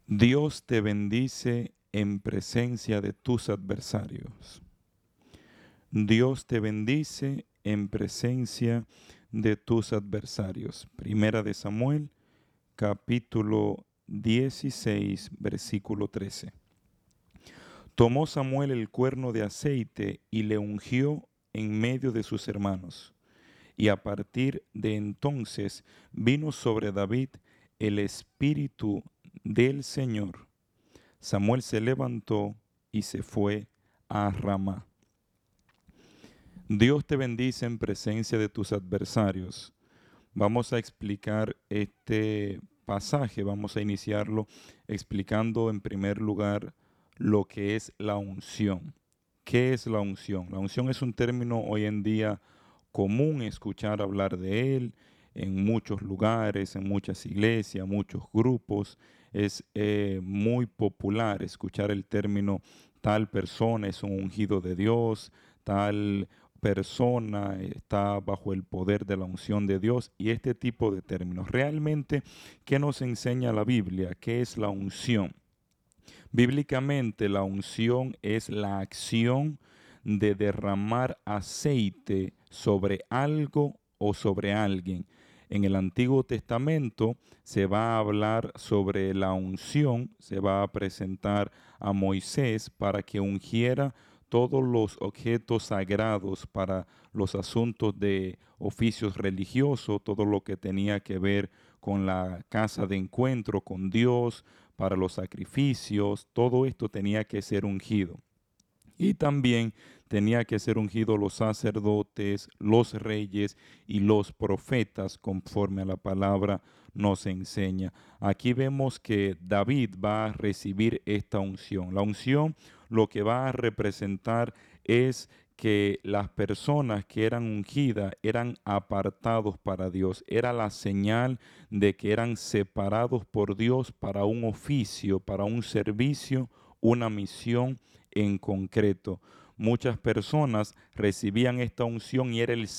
Dios te bendice en presencia de tus adversarios. Dios te bendice en presencia de tus adversarios. Primera de Samuel, capítulo 16, versículo 13. Tomó Samuel el cuerno de aceite y le ungió en medio de sus hermanos. Y a partir de entonces vino sobre David el Espíritu del Señor. Samuel se levantó y se fue a Ramá. Dios te bendice en presencia de tus adversarios. Vamos a explicar este pasaje, vamos a iniciarlo explicando en primer lugar lo que es la unción. ¿Qué es la unción? La unción es un término hoy en día común escuchar hablar de él en muchos lugares, en muchas iglesias, muchos grupos. Es muy popular escuchar el término tal persona es un ungido de Dios, tal persona está bajo el poder de la unción de Dios y este tipo de términos. Realmente, ¿qué nos enseña la Biblia? ¿Qué es la unción? Bíblicamente, la unción es la acción de derramar aceite sobre algo o sobre alguien. En el Antiguo Testamento se va a hablar sobre la unción, se va a presentar a Moisés para que ungiera todos los objetos sagrados para los asuntos de oficios religiosos, todo lo que tenía que ver con la casa de encuentro con Dios, para los sacrificios, todo esto tenía que ser ungido. Y también tenía que ser ungido los sacerdotes, los reyes y los profetas, conforme a la palabra nos enseña. Aquí vemos que David va a recibir esta unción. La unción lo que va a representar es que las personas que eran ungidas eran apartados para Dios. Era la señal de que eran separados por Dios para un oficio, para un servicio, una misión en concreto. Muchas personas recibían esta unción y era el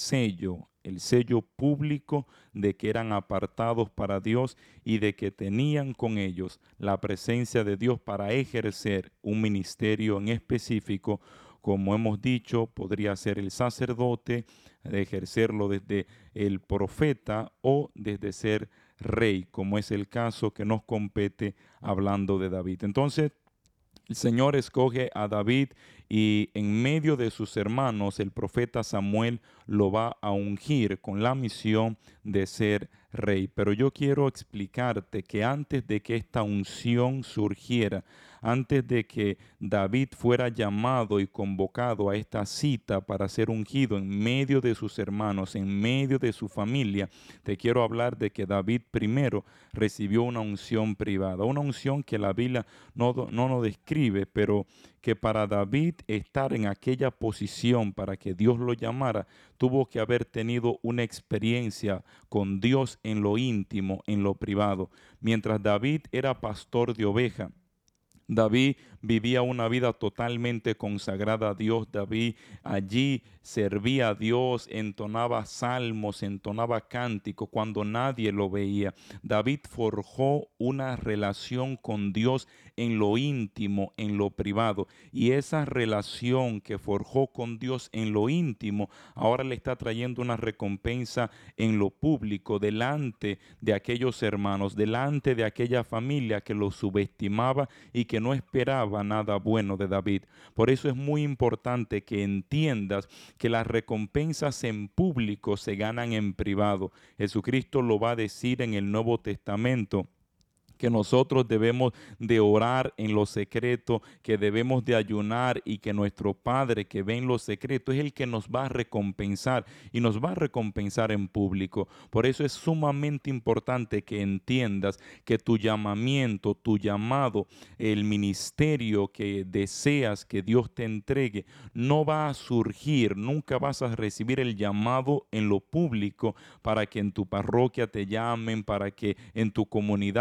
sello público de que eran apartados para Dios y de que tenían con ellos la presencia de Dios para ejercer un ministerio en específico. Como hemos dicho, podría ser el sacerdote, de ejercerlo desde el profeta o desde ser rey, como es el caso que nos compete hablando de David. Entonces, el Señor escoge a David y en medio de sus hermanos el profeta Samuel lo va a ungir con la misión de ser rey. Pero yo quiero explicarte que antes de que esta unción surgiera, antes de que David fuera llamado y convocado a esta cita para ser ungido en medio de sus hermanos, en medio de su familia, te quiero hablar de que David primero recibió una unción privada, una unción que la Biblia no nos describe, pero que para David estar en aquella posición para que Dios lo llamara, tuvo que haber tenido una experiencia con Dios en lo íntimo, en lo privado. Mientras David era pastor de ovejas, David vivía una vida totalmente consagrada a Dios. David allí servía a Dios, entonaba salmos, entonaba cánticos cuando nadie lo veía. David forjó una relación con Dios en lo íntimo, en lo privado. Y esa relación que forjó con Dios en lo íntimo, ahora le está trayendo una recompensa en lo público, delante de aquellos hermanos, delante de aquella familia que lo subestimaba y que no esperaba nada bueno de David. Por eso es muy importante que entiendas que las recompensas en público se ganan en privado. Jesucristo lo va a decir en el Nuevo Testamento, que nosotros debemos de orar en lo secreto, que debemos de ayunar y que nuestro Padre que ve en lo secreto es el que nos va a recompensar y nos va a recompensar en público. Por eso es sumamente importante que entiendas que tu llamamiento, tu llamado, el ministerio que deseas que Dios te entregue, no va a surgir, nunca vas a recibir el llamado en lo público para que en tu parroquia te llamen, para que en tu comunidad Dios te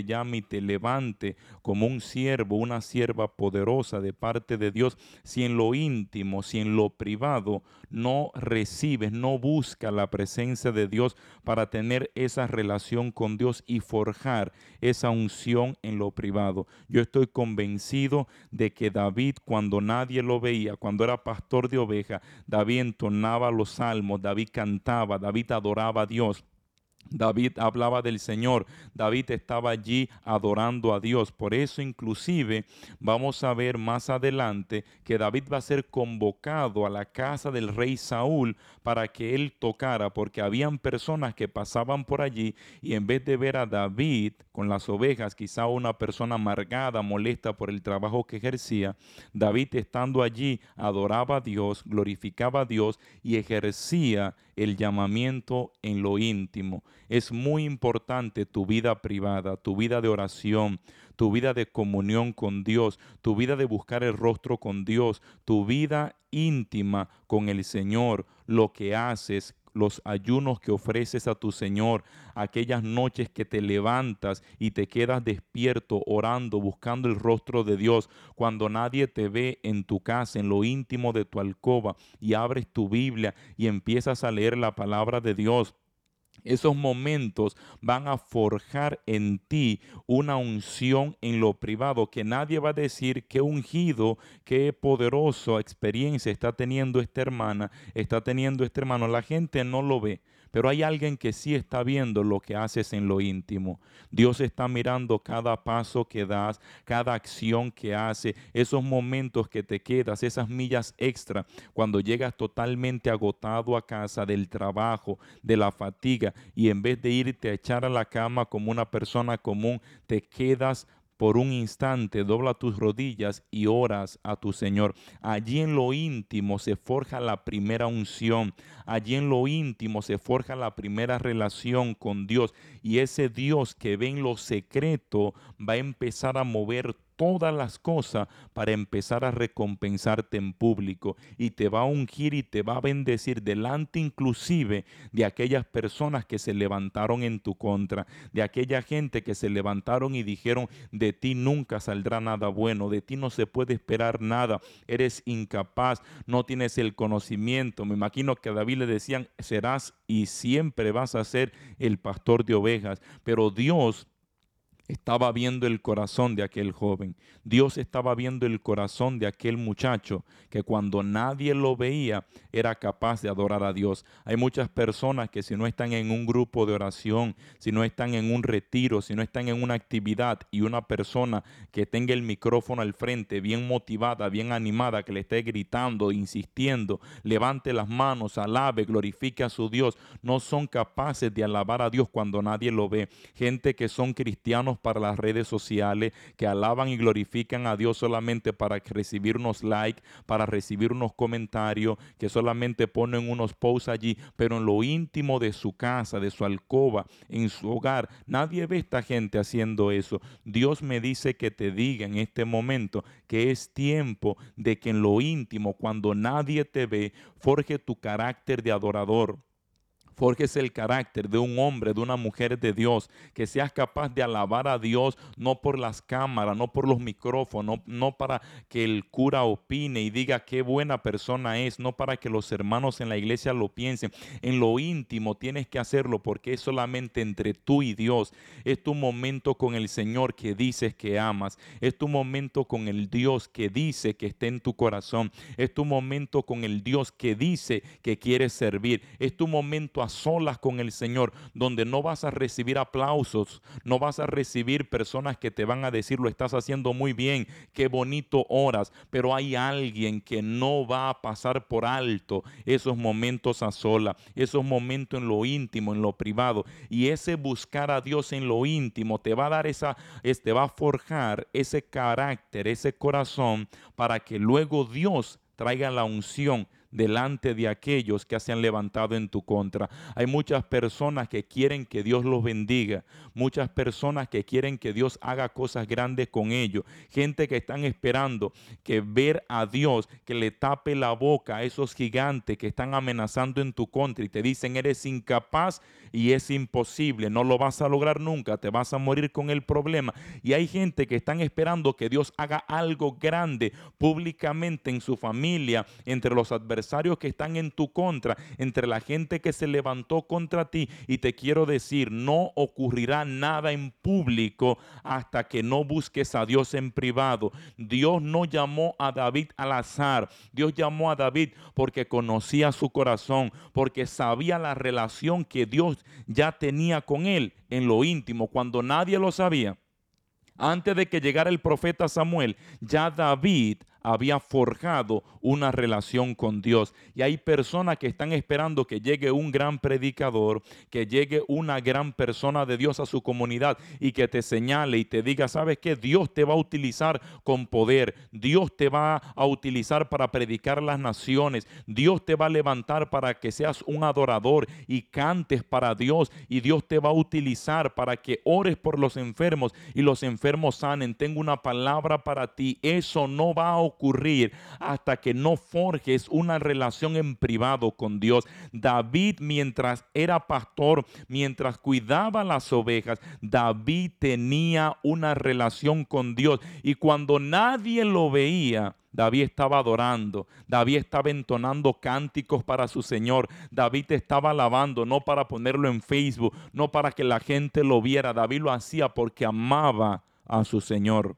te llame y te levante como un siervo, una sierva poderosa de parte de Dios, si en lo íntimo, si en lo privado no recibes, no buscas la presencia de Dios para tener esa relación con Dios y forjar esa unción en lo privado? Yo estoy convencido de que David, cuando nadie lo veía, cuando era pastor de ovejas, David entonaba los salmos, David cantaba, David adoraba a Dios. David hablaba del Señor, David estaba allí adorando a Dios. Por eso inclusive vamos a ver más adelante que David va a ser convocado a la casa del rey Saúl para que él tocara, porque habían personas que pasaban por allí y en vez de ver a David con las ovejas, quizá una persona amargada, molesta por el trabajo que ejercía, David estando allí adoraba a Dios, glorificaba a Dios y ejercía el llamamiento en lo íntimo. Es muy importante tu vida privada, tu vida de oración, tu vida de comunión con Dios, tu vida de buscar el rostro con Dios, tu vida íntima con el Señor, lo que haces, los ayunos que ofreces a tu Señor, aquellas noches que te levantas y te quedas despierto orando, buscando el rostro de Dios, cuando nadie te ve en tu casa, en lo íntimo de tu alcoba, y abres tu Biblia y empiezas a leer la palabra de Dios. Esos momentos van a forjar en ti una unción en lo privado, que nadie va a decir qué ungido, qué poderosa experiencia está teniendo esta hermana, está teniendo este hermano. La gente no lo ve, pero hay alguien que sí está viendo lo que haces en lo íntimo. Dios está mirando cada paso que das, cada acción que haces, esos momentos que te quedas, esas millas extra, cuando llegas totalmente agotado a casa del trabajo, de la fatiga, y en vez de irte a echar a la cama como una persona común, te quedas por un instante, dobla tus rodillas y oras a tu Señor. Allí en lo íntimo se forja la primera unción. Allí en lo íntimo se forja la primera relación con Dios. Y ese Dios que ve en lo secreto va a empezar a mover todas las cosas para empezar a recompensarte en público, y te va a ungir y te va a bendecir delante inclusive de aquellas personas que se levantaron en tu contra, de aquella gente que se levantaron y dijeron: de ti nunca saldrá nada bueno, de ti no se puede esperar nada, eres incapaz, no tienes el conocimiento. Me imagino que a David le decían: serás y siempre vas a ser el pastor de ovejas. Pero Dios estaba viendo el corazón de aquel joven. Dios estaba viendo el corazón de aquel muchacho que cuando nadie lo veía era capaz de adorar a Dios. Hay muchas personas que si no están en un grupo de oración, si no están en un retiro, si no están en una actividad y una persona que tenga el micrófono al frente, bien motivada, bien animada, que le esté gritando, insistiendo, levante las manos, alabe, glorifique a su Dios, no son capaces de alabar a Dios cuando nadie lo ve. Gente que son cristianos para las redes sociales, que alaban y glorifican a Dios solamente para recibir unos likes, para recibir unos comentarios, que solamente ponen unos posts allí, pero en lo íntimo de su casa, de su alcoba, en su hogar, nadie ve a esta gente haciendo eso. Dios me dice que te diga en este momento que es tiempo de que en lo íntimo, cuando nadie te ve, forje tu carácter de adorador. Forjes el carácter de un hombre, de una mujer de Dios, que seas capaz de alabar a Dios no por las cámaras, no por los micrófonos, no para que el cura opine y diga qué buena persona es, no para que los hermanos en la iglesia lo piensen. En lo íntimo tienes que hacerlo porque es solamente entre tú y Dios. Es tu momento con el Señor que dices que amas. Es tu momento con el Dios que dice que está en tu corazón. Es tu momento con el Dios que dice que quieres servir. Es tu momento a solas con el Señor, donde no vas a recibir aplausos, no vas a recibir personas que te van a decir: lo estás haciendo muy bien, qué bonito oras. Pero hay alguien que no va a pasar por alto esos momentos a solas, esos momentos en lo íntimo, en lo privado. Y ese buscar a Dios en lo íntimo te va a dar te va a forjar ese carácter, ese corazón, para que luego Dios traiga la unción delante de aquellos que se han levantado en tu contra. Hay muchas personas que quieren que Dios los bendiga, muchas personas que quieren que Dios haga cosas grandes con ellos, gente que están esperando que ver a Dios que le tape la boca a esos gigantes que están amenazando en tu contra y te dicen: eres incapaz, y es imposible, no lo vas a lograr nunca, te vas a morir con el problema. Y hay gente que están esperando que Dios haga algo grande públicamente en su familia, entre los adversarios que están en tu contra, entre la gente que se levantó contra ti. Y te quiero decir, no ocurrirá nada en público hasta que no busques a Dios en privado. Dios no llamó a David al azar. Dios llamó a David porque conocía su corazón, porque sabía la relación que Dios ya tenía con él en lo íntimo, cuando nadie lo sabía. Antes de que llegara el profeta Samuel, ya David había forjado una relación con Dios. Y hay personas que están esperando que llegue un gran predicador, que llegue una gran persona de Dios a su comunidad y que te señale y te diga, ¿sabes qué? Dios te va a utilizar con poder. Dios te va a utilizar para predicar las naciones. Dios te va a levantar para que seas un adorador y cantes para Dios. Y Dios te va a utilizar para que ores por los enfermos y los enfermos sanen. Tengo una palabra para ti. Eso no va a ocurrir hasta que no forjes una relación en privado con Dios. David, mientras era pastor, mientras cuidaba las ovejas, David tenía una relación con Dios, y cuando nadie lo veía, David estaba adorando, David estaba entonando cánticos para su Señor, David estaba alabando, no para ponerlo en Facebook, no para que la gente lo viera. David lo hacía porque amaba a su Señor.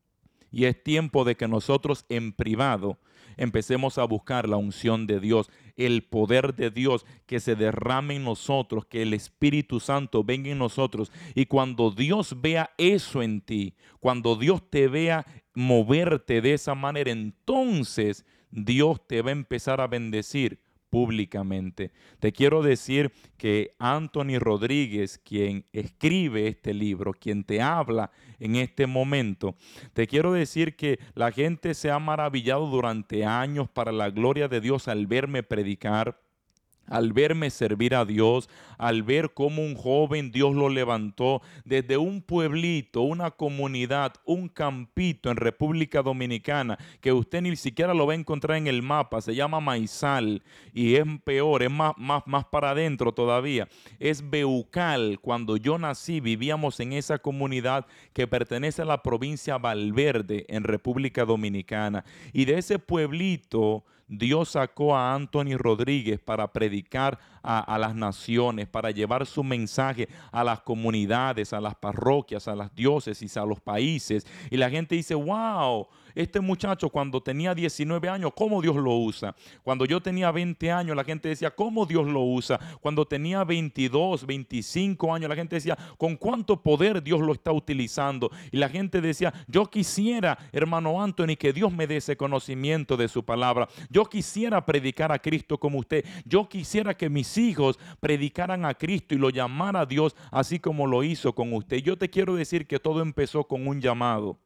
Y es tiempo de que nosotros en privado empecemos a buscar la unción de Dios, el poder de Dios que se derrame en nosotros, que el Espíritu Santo venga en nosotros. Y cuando Dios vea eso en ti, cuando Dios te vea moverte de esa manera, entonces Dios te va a empezar a bendecir públicamente. Te quiero decir que Anthony Rodríguez, quien escribe este libro, quien te habla en este momento, te quiero decir que la gente se ha maravillado durante años para la gloria de Dios al verme predicar, al verme servir a Dios, al ver cómo un joven Dios lo levantó desde un pueblito, una comunidad, un campito en República Dominicana, que usted ni siquiera lo va a encontrar en el mapa, se llama Maizal, y es peor, es más para adentro todavía, es Beucal. Cuando yo nací vivíamos en esa comunidad que pertenece a la provincia Valverde en República Dominicana, y de ese pueblito Dios sacó a Anthony Rodríguez para predicar a las naciones, para llevar su mensaje a las comunidades, a las parroquias, a las diócesis, a los países. Y la gente dice, wow, este muchacho cuando tenía 19 años, ¿cómo Dios lo usa? Cuando yo tenía 20 años, la gente decía, ¿cómo Dios lo usa? Cuando tenía 22, 25 años, la gente decía, ¿con cuánto poder Dios lo está utilizando? Y la gente decía, yo quisiera, hermano Anthony, que Dios me dé ese conocimiento de su palabra. Yo quisiera predicar a Cristo como usted. Yo quisiera que mis hijos predicaran a Cristo y lo llamara a Dios así como lo hizo con usted. Yo te quiero decir que todo empezó con un llamado.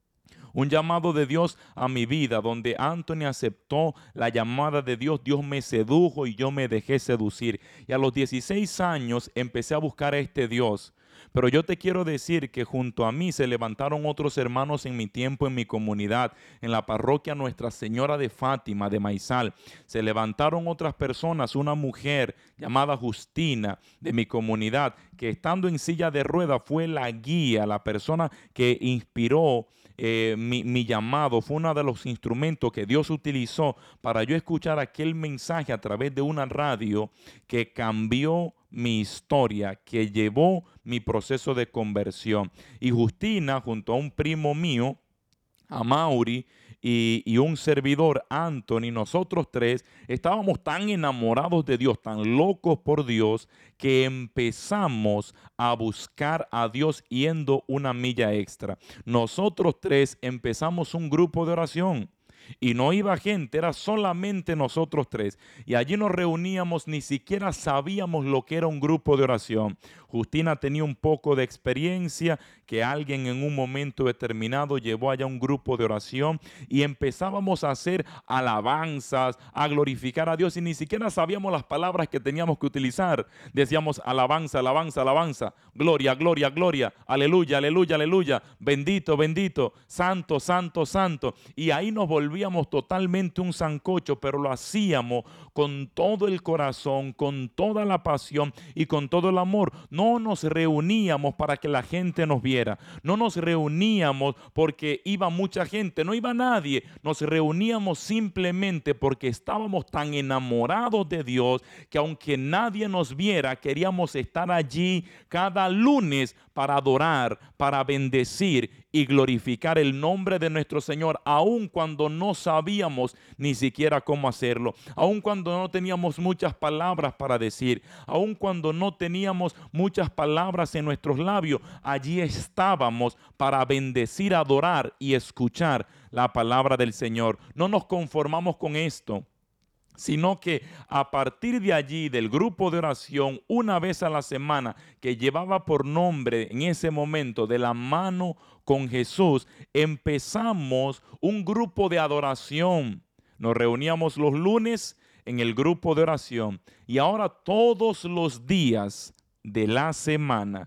Un llamado de Dios a mi vida, donde Anthony aceptó la llamada de Dios. Dios me sedujo y yo me dejé seducir. Y a los 16 años empecé a buscar a este Dios. Pero yo te quiero decir que junto a mí se levantaron otros hermanos en mi tiempo, en mi comunidad, en la parroquia Nuestra Señora de Fátima de Maizal. Se levantaron otras personas, una mujer llamada Justina de mi comunidad, que estando en silla de ruedas fue la guía, la persona que inspiró mi llamado. Fue uno de los instrumentos que Dios utilizó para yo escuchar aquel mensaje a través de una radio que cambió mi historia, que llevó mi proceso de conversión. Y Justina, junto a un primo mío, a Mauri, y un servidor, Anthony, nosotros tres estábamos tan enamorados de Dios, tan locos por Dios, que empezamos a buscar a Dios yendo una milla extra. Nosotros tres empezamos un grupo de oración. Y no iba gente, era solamente nosotros tres. Y allí nos reuníamos, ni siquiera sabíamos lo que era un grupo de oración. Justina tenía un poco de experiencia que alguien en un momento determinado llevó allá un grupo de oración y empezábamos a hacer alabanzas, a glorificar a Dios y ni siquiera sabíamos las palabras que teníamos que utilizar. Decíamos alabanza, alabanza, alabanza, gloria, gloria, gloria, aleluya, aleluya, aleluya, bendito, bendito, santo, santo, santo. Y ahí nos volvemos volvíamos totalmente un sancocho, pero lo hacíamos con todo el corazón, con toda la pasión y con todo el amor. No nos reuníamos para que la gente nos viera, no nos reuníamos porque iba mucha gente, no iba nadie, nos reuníamos simplemente porque estábamos tan enamorados de Dios que aunque nadie nos viera, queríamos estar allí cada lunes para adorar, para bendecir y glorificar el nombre de nuestro Señor, aun cuando no sabíamos ni siquiera cómo hacerlo, aun cuando no teníamos muchas palabras para decir, aun cuando no teníamos muchas palabras en nuestros labios. Allí estábamos para bendecir, adorar y escuchar la palabra del Señor. No nos conformamos con esto, sino que a partir de allí, del grupo de oración, una vez a la semana, que llevaba por nombre en ese momento De la Mano con Jesús, empezamos un grupo de adoración. Nos reuníamos los lunes en el grupo de oración y ahora todos los días de la semana,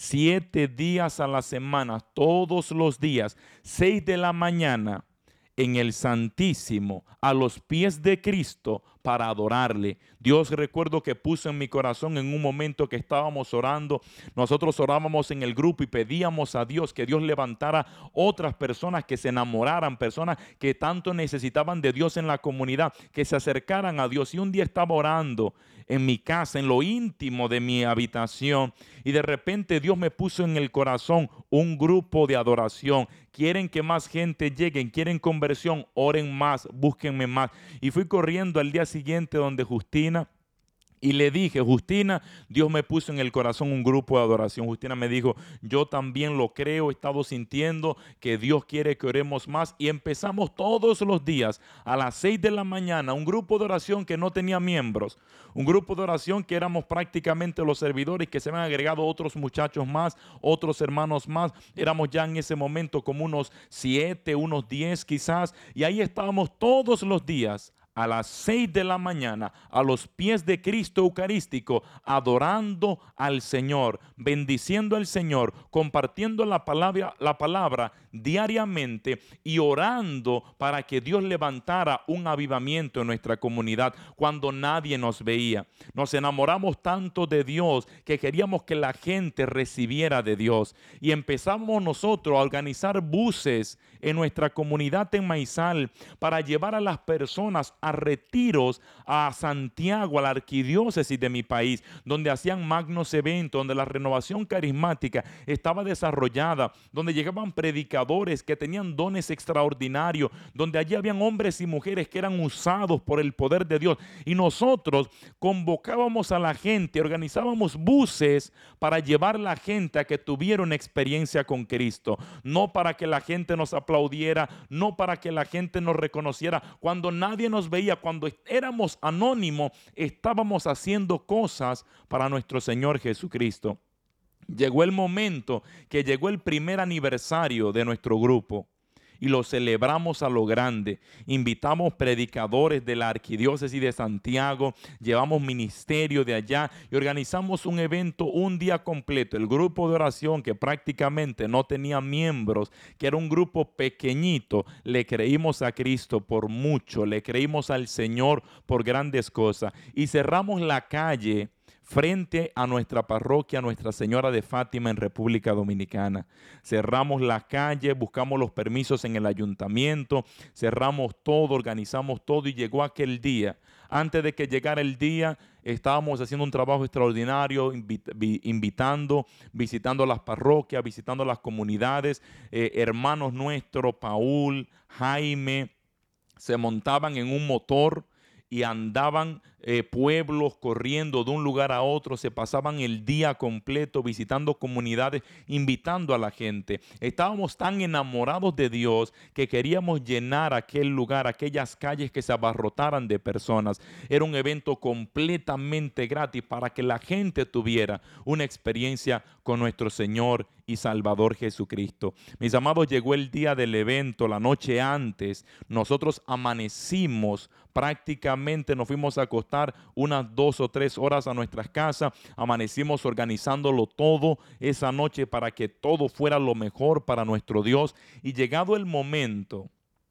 7 días a la semana, todos los días, 6 de la mañana, en el Santísimo, a los pies de Cristo, para adorarle. Dios, recuerdo que puso en mi corazón en un momento que estábamos orando, nosotros orábamos en el grupo y pedíamos a Dios que Dios levantara otras personas que se enamoraran, personas que tanto necesitaban de Dios en la comunidad, que se acercaran a Dios. Y un día estaba orando en mi casa, en lo íntimo de mi habitación, y de repente Dios me puso en el corazón un grupo de adoración. Quieren que más gente lleguen, quieren conversión, oren más, búsquenme más. Y fui corriendo al día siguiente donde Justina y le dije: Justina, Dios me puso en el corazón un grupo de adoración. Justina me dijo: yo también lo creo, he estado sintiendo que Dios quiere que oremos más. Y empezamos todos los días a las 6 de la mañana, un grupo de oración que no tenía miembros, un grupo de oración que éramos prácticamente los servidores, que se habían agregado otros muchachos más, otros hermanos más. Éramos ya en ese momento como unos 7, unos 10 quizás, y ahí estábamos todos los días a las 6 de la mañana, a los pies de Cristo Eucarístico, adorando al Señor, bendiciendo al Señor, compartiendo la palabra diariamente y orando para que Dios levantara un avivamiento en nuestra comunidad cuando nadie nos veía. Nos enamoramos tanto de Dios que queríamos que la gente recibiera de Dios, y empezamos nosotros a organizar buses en nuestra comunidad en Maizal para llevar a las personas a retiros a Santiago, a la arquidiócesis de mi país, donde hacían magnos eventos, donde la renovación carismática estaba desarrollada, donde llegaban predicadores que tenían dones extraordinarios, donde allí habían hombres y mujeres que eran usados por el poder de Dios, y nosotros convocábamos a la gente, organizábamos buses para llevar a la gente a que tuviera una experiencia con Cristo, no para que la gente nos aplaudiera, no para que la gente nos reconociera. Cuando nadie nos veía, cuando éramos anónimos, estábamos haciendo cosas para nuestro Señor Jesucristo. Llegó el momento que llegó el primer aniversario de nuestro grupo y lo celebramos a lo grande. Invitamos predicadores de la arquidiócesis de Santiago, llevamos ministerio de allá y organizamos un evento un día completo. El grupo de oración, que prácticamente no tenía miembros, que era un grupo pequeñito, le creímos a Cristo por mucho, le creímos al Señor por grandes cosas, y cerramos la calle frente a nuestra parroquia Nuestra Señora de Fátima en República Dominicana. Cerramos la calle, buscamos los permisos en el ayuntamiento, cerramos todo, organizamos todo, y llegó aquel día. Antes de que llegara el día, estábamos haciendo un trabajo extraordinario, invitando, visitando las parroquias, visitando las comunidades. Hermanos nuestros, Paul, Jaime, se montaban en un motor y andaban pueblos corriendo de un lugar a otro, se pasaban el día completo visitando comunidades, invitando a la gente. Estábamos tan enamorados de Dios que queríamos llenar aquel lugar, aquellas calles, que se abarrotaran de personas. Era un evento completamente gratis para que la gente tuviera una experiencia con nuestro Señor y Salvador Jesucristo. Mis amados, llegó el día del evento, la noche antes, nosotros amanecimos, prácticamente nos fuimos a acostar unas 2 o 3 horas a nuestras casas, amanecimos organizándolo todo esa noche para que todo fuera lo mejor para nuestro Dios, y llegado el momento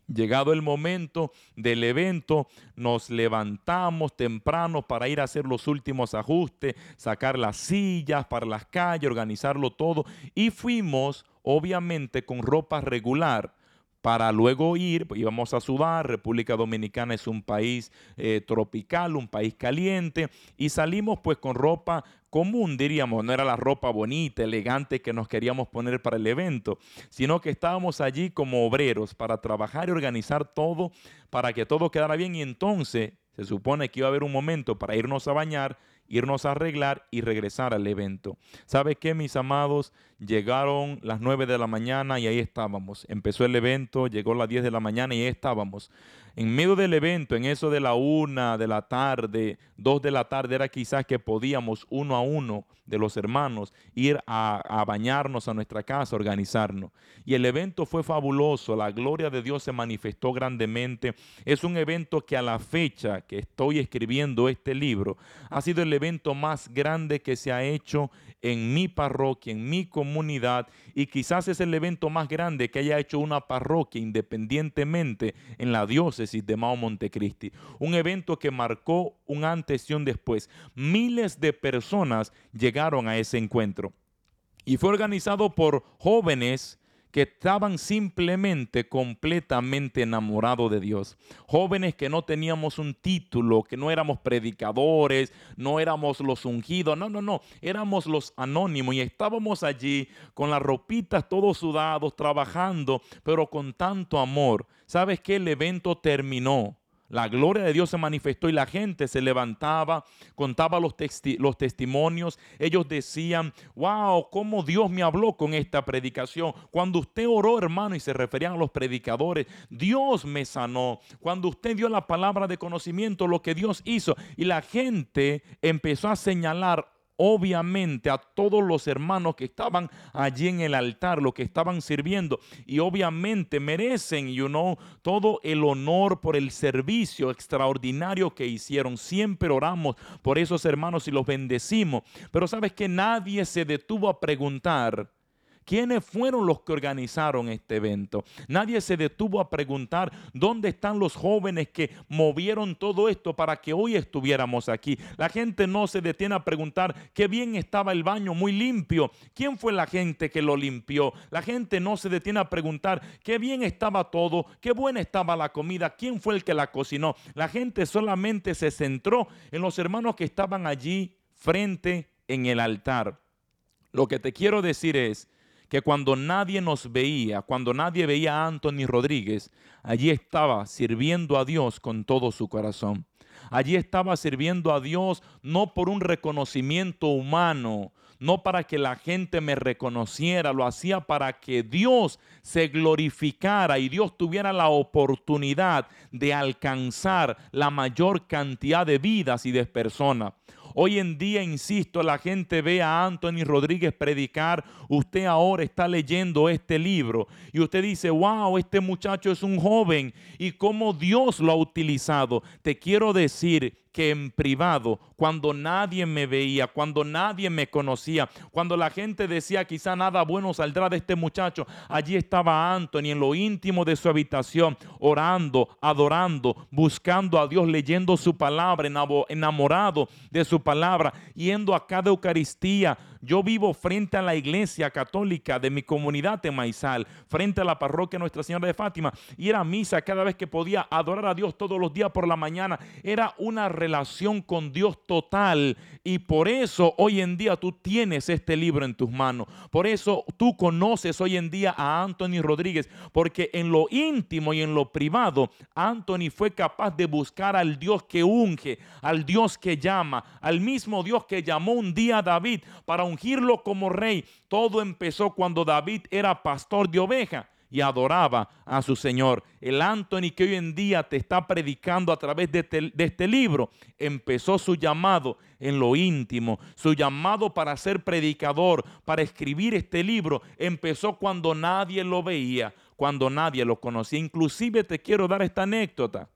Llegado el momento del evento, nos levantamos temprano para ir a hacer los últimos ajustes, sacar las sillas para las calles, organizarlo todo y fuimos obviamente con ropa regular para luego ir, pues, íbamos a sudar. República Dominicana es un país tropical, un país caliente, y salimos pues con ropa común, diríamos. No era la ropa bonita, elegante que nos queríamos poner para el evento, sino que estábamos allí como obreros para trabajar y organizar todo para que todo quedara bien. Y entonces se supone que iba a haber un momento para irnos a bañar, irnos a arreglar y regresar al evento. ¿Sabe qué, mis amados? Llegaron las 9 de la mañana y ahí estábamos. Empezó el evento, llegó las 10 de la mañana y ahí estábamos. En medio del evento, en eso de la 1 de la tarde, 2 de la tarde, era quizás que podíamos uno a uno de los hermanos ir a bañarnos a nuestra casa, organizarnos. Y el evento fue fabuloso, la gloria de Dios se manifestó grandemente. Es un evento que a la fecha que estoy escribiendo este libro, ha sido el evento más grande que se ha hecho en mi parroquia, en mi comunidad, y quizás es el evento más grande que haya hecho una parroquia independientemente en la diócesis de Mao Montecristi. Un evento que marcó un antes y un después. Miles de personas llegaron a ese encuentro y fue organizado por jóvenes que estaban simplemente completamente enamorados de Dios. Jóvenes que no teníamos un título, que no éramos predicadores, no éramos los ungidos, no, éramos los anónimos y estábamos allí con las ropitas todos sudados, trabajando, pero con tanto amor. ¿Sabes qué? El evento terminó. La gloria de Dios se manifestó y la gente se levantaba, contaba los testimonios. Ellos decían: wow, cómo Dios me habló con esta predicación. Cuando usted oró, hermano, y se referían a los predicadores, Dios me sanó. Cuando usted dio la palabra de conocimiento, lo que Dios hizo. Y la gente empezó a señalar obviamente a todos los hermanos que estaban allí en el altar, los que estaban sirviendo, y obviamente merecen, todo el honor por el servicio extraordinario que hicieron. Siempre oramos por esos hermanos y los bendecimos, pero sabes que nadie se detuvo a preguntar ¿quiénes fueron los que organizaron este evento? Nadie se detuvo a preguntar dónde están los jóvenes que movieron todo esto para que hoy estuviéramos aquí. La gente no se detiene a preguntar qué bien estaba el baño, muy limpio. ¿Quién fue la gente que lo limpió? La gente no se detiene a preguntar qué bien estaba todo, qué buena estaba la comida, quién fue el que la cocinó. La gente solamente se centró en los hermanos que estaban allí frente en el altar. Lo que te quiero decir es que cuando nadie nos veía, cuando nadie veía a Anthony Rodríguez, allí estaba sirviendo a Dios con todo su corazón. Allí estaba sirviendo a Dios no por un reconocimiento humano, no para que la gente me reconociera, lo hacía para que Dios se glorificara y Dios tuviera la oportunidad de alcanzar la mayor cantidad de vidas y de personas. Hoy en día, insisto, la gente ve a Anthony Rodríguez predicar. Usted ahora está leyendo este libro y usted dice: wow, este muchacho es un joven y cómo Dios lo ha utilizado. Te quiero decir que en privado, cuando nadie me veía, cuando nadie me conocía, cuando la gente decía quizá nada bueno saldrá de este muchacho, allí estaba Anthony en lo íntimo de su habitación, orando, adorando, buscando a Dios, leyendo su palabra, enamorado de su palabra, yendo a cada Eucaristía. Yo vivo frente a la iglesia católica de mi comunidad de Maizal, frente a la parroquia Nuestra Señora de Fátima, y era misa cada vez que podía, adorar a Dios todos los días por la mañana. Era una relación con Dios total, y por eso hoy en día tú tienes este libro en tus manos. Por eso tú conoces hoy en día a Anthony Rodríguez, porque en lo íntimo y en lo privado Anthony fue capaz de buscar al Dios que unge, al Dios que llama, al mismo Dios que llamó un día a David para ungirlo como rey. Todo empezó cuando David era pastor de ovejas y adoraba a su Señor. El Anthony que hoy en día te está predicando a través de este libro, empezó su llamado en lo íntimo. Su llamado para ser predicador, para escribir este libro, empezó cuando nadie lo veía, cuando nadie lo conocía. Inclusive te quiero dar esta anécdota.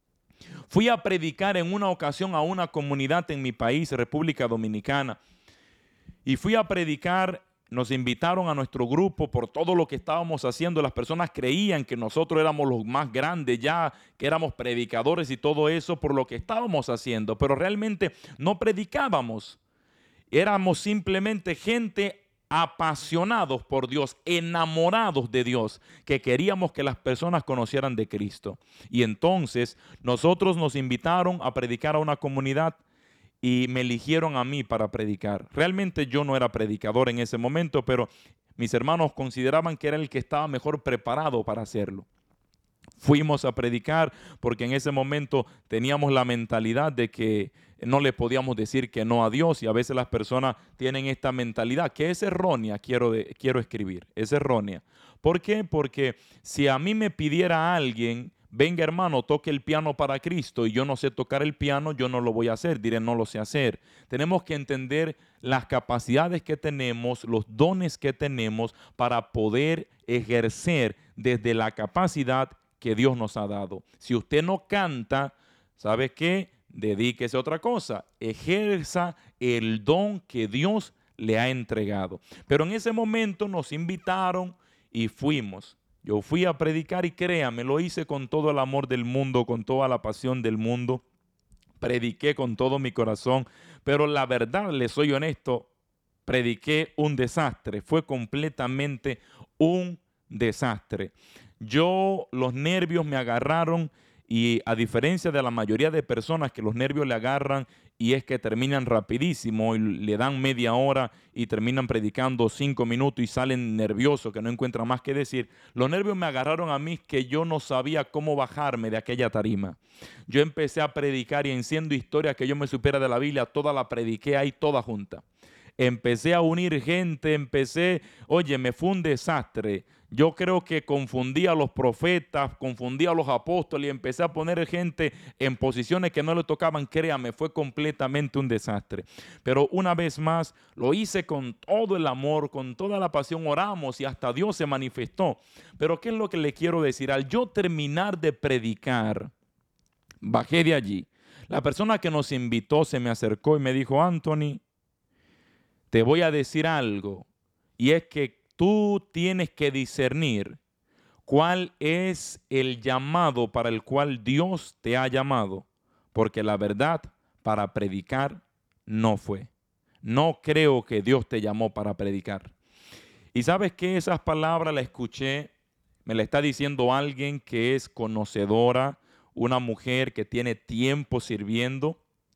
Fui a predicar en una ocasión a una comunidad en mi país, República Dominicana, y fui a predicar nos invitaron a nuestro grupo por todo lo que estábamos haciendo. Las personas creían que nosotros éramos los más grandes ya, que éramos predicadores y todo eso por lo que estábamos haciendo, pero realmente no predicábamos. Éramos simplemente gente apasionados por Dios, enamorados de Dios, que queríamos que las personas conocieran de Cristo. Y entonces nosotros nos invitaron a predicar a una comunidad y me eligieron a mí para predicar. Realmente yo no era predicador en ese momento, pero mis hermanos consideraban que era el que estaba mejor preparado para hacerlo. Fuimos a predicar porque en ese momento teníamos la mentalidad de que no le podíamos decir que no a Dios, y a veces las personas tienen esta mentalidad que es errónea, quiero escribir, es errónea. ¿Por qué? Porque si a mí me pidiera alguien, venga hermano, toque el piano para Cristo, y yo no sé tocar el piano, yo no lo voy a hacer, diré no lo sé hacer. Tenemos que entender las capacidades que tenemos, los dones que tenemos para poder ejercer desde la capacidad que Dios nos ha dado. Si usted no canta, ¿sabe qué? Dedíquese a otra cosa. Ejerza el don que Dios le ha entregado. Pero en ese momento nos invitaron y fuimos. Yo fui a predicar y créame, lo hice con todo el amor del mundo, con toda la pasión del mundo. Prediqué con todo mi corazón, pero la verdad, le soy honesto, prediqué un desastre. Fue completamente un desastre. Los nervios me agarraron, y a diferencia de la mayoría de personas que los nervios le agarran y es que terminan rapidísimo y le dan media hora y terminan predicando 5 minutos y salen nerviosos que no encuentran más que decir, los nervios me agarraron a mí que yo no sabía cómo bajarme de aquella tarima. Yo empecé a predicar y enciendo historias que yo me supiera de la Biblia, toda la prediqué ahí toda junta. Empecé a unir gente, me fue un desastre. Yo creo que confundí a los profetas, confundí a los apóstoles y empecé a poner gente en posiciones que no le tocaban. Créame, fue completamente un desastre. Pero una vez más, lo hice con todo el amor, con toda la pasión, oramos y hasta Dios se manifestó. Pero ¿qué es lo que le quiero decir? Al yo terminar de predicar, bajé de allí. La persona que nos invitó se me acercó y me dijo, Anthony, te voy a decir algo, y es que tú tienes que discernir cuál es el llamado para el cual Dios te ha llamado, porque la verdad, para predicar no fue. No creo que Dios te llamó para predicar. Y sabes que esas palabras las escuché, me la está diciendo alguien que es conocedora, una mujer que tiene tiempo sirviendo.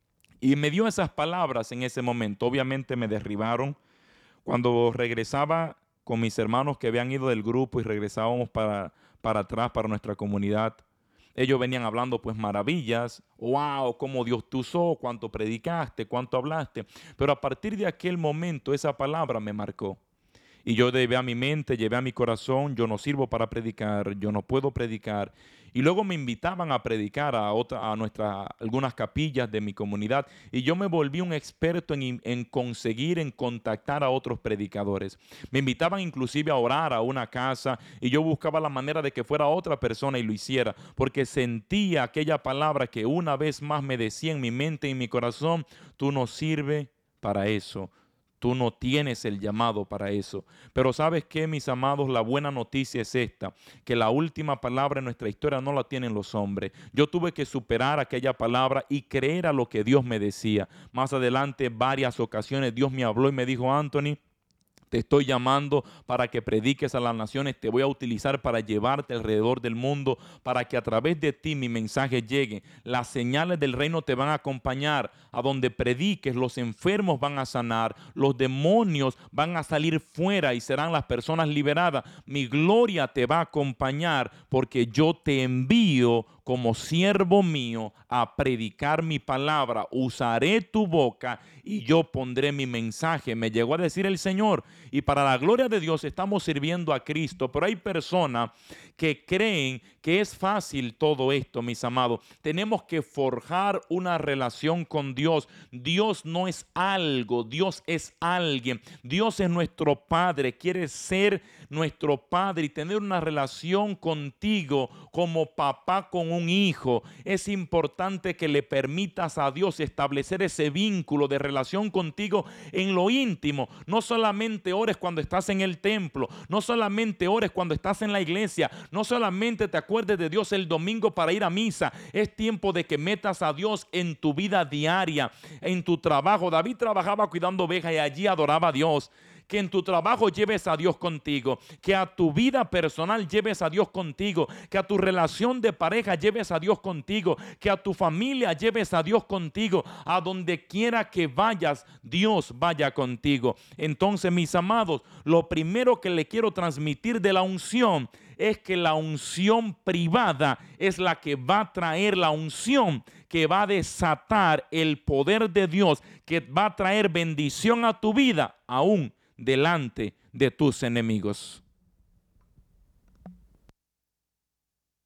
Y me dio esas palabras en ese momento. Obviamente me derribaron. Cuando regresaba con mis hermanos que habían ido del grupo y regresábamos para atrás, para nuestra comunidad, ellos venían hablando pues maravillas. ¡Wow! Cómo Dios te usó, cuánto predicaste, cuánto hablaste. Pero a partir de aquel momento esa palabra me marcó. Y yo llevé a mi mente, llevé a mi corazón, yo no sirvo para predicar, yo no puedo predicar. Y luego me invitaban a predicar a algunas capillas de mi comunidad, y yo me volví un experto en conseguir, en contactar a otros predicadores. Me invitaban inclusive a orar a una casa, y yo buscaba la manera de que fuera otra persona y lo hiciera, porque sentía aquella palabra que una vez más me decía en mi mente y en mi corazón, tú no sirves para eso. Tú no tienes el llamado para eso. Pero ¿sabes qué, mis amados? La buena noticia es esta, que la última palabra en nuestra historia no la tienen los hombres. Yo tuve que superar aquella palabra y creer a lo que Dios me decía. Más adelante, varias ocasiones, Dios me habló y me dijo, Anthony, te estoy llamando para que prediques a las naciones, te voy a utilizar para llevarte alrededor del mundo, para que a través de ti mi mensaje llegue. Las señales del reino te van a acompañar. A donde prediques, los enfermos van a sanar, los demonios van a salir fuera y serán las personas liberadas. Mi gloria te va a acompañar porque yo te envío como siervo mío a predicar mi palabra. Usaré tu boca y yo pondré mi mensaje. Me llegó a decir el Señor. Y para la gloria de Dios estamos sirviendo a Cristo. Pero hay personas que creen que es fácil todo esto, mis amados. Tenemos que forjar una relación con Dios. Dios no es algo, Dios es alguien. Dios es nuestro Padre, quiere ser nuestro Padre y tener una relación contigo como papá con un hijo. Es importante que le permitas a Dios establecer ese vínculo de relación contigo en lo íntimo. No solamente ores cuando estás en el templo, no solamente ores cuando estás en la iglesia, no solamente te acuerdes de Dios el domingo para ir a misa. Es tiempo de que metas a Dios en tu vida diaria, en tu trabajo. David trabajaba cuidando ovejas y allí adoraba a Dios. Que en tu trabajo lleves a Dios contigo, que a tu vida personal lleves a Dios contigo, que a tu relación de pareja lleves a Dios contigo, que a tu familia lleves a Dios contigo. A donde quiera que vayas, Dios vaya contigo. Entonces, mis amados, lo primero que le quiero transmitir de la unción es que la unción privada es la que va a traer la unción que va a desatar el poder de Dios, que va a traer bendición a tu vida, aún delante de tus enemigos.